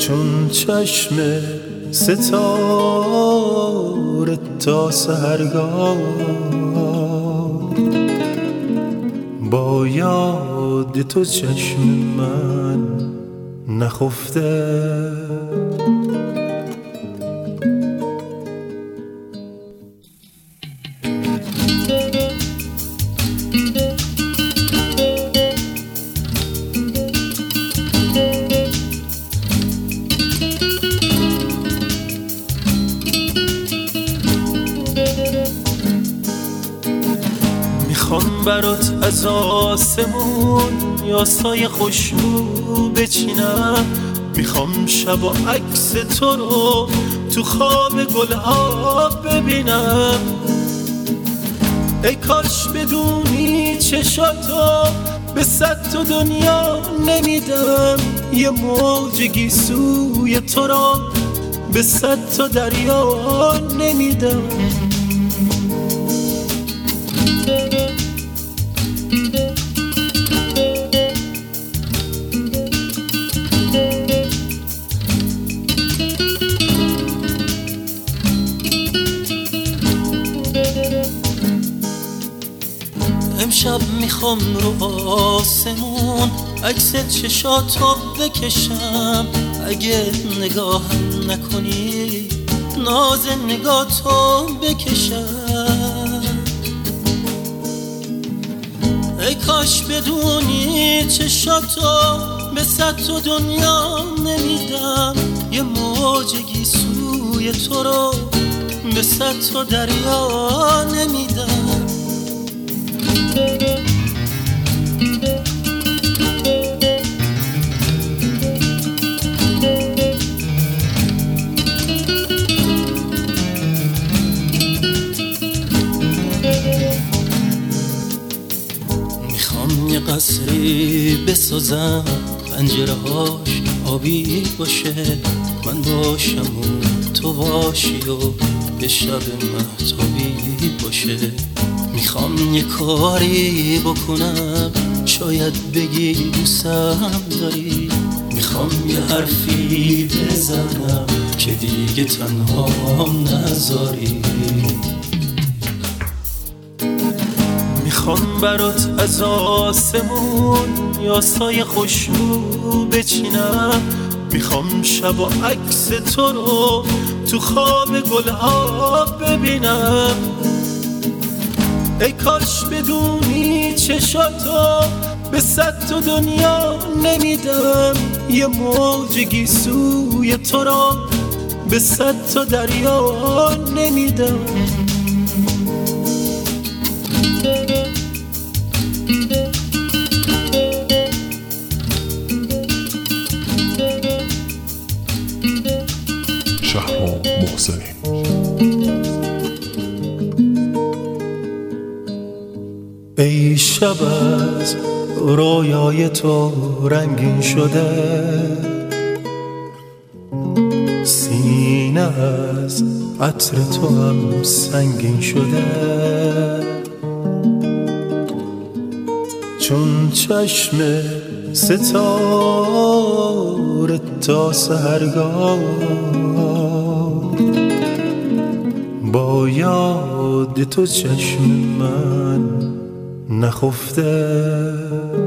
چون چشم ستاره تا سحرگاه با یاد تو چشم من نخفته. میخوام برات از آسمون یاسای خوشبو بچینم، میخوام شب و عکس تو رو تو خواب گلها ببینم. ای کاش بدونی چشاتو به 100 تا دنیا نمیدم، یه موج گیسوی تو رو به 100 تا دریا نمیدم. امشب میخوام رو آسمون عکس چشاتو بکشم، اگه نگاهم نکنی ناز نگاتو بکشم. ای کاش بدونی چشاتو به 100 تا دنیا نمیدم، یه موج گیسوی تو رو به 100 تا دریا نمیدم. میخوام یه قصری بسازم پنجرهاش آبی باشه، من باشم و تو باشی و به شب مهتابی باشه. میخوام یه کاری بکنم شاید بگی دوستم داری، میخوام یه حرفی بزنم که دیگه تنهام نذاری. میخوام برات از آسمون یاسای خوشبو بچینم، میخوام شب و عکس تو رو تو خواب گلها ببینم. ای کاش بدونی چشاتو به 100 تا دنیا نمیدم، یه موج گیسوی تو رو به 100 تا دریا نمیدم. شهرام محسنی. ای شب از رویای تو رنگین شده، سینه از عطر تو هم سنگین شده. چون چشم ستاره تا سحرگاه با یاد تو چشم من نخفته.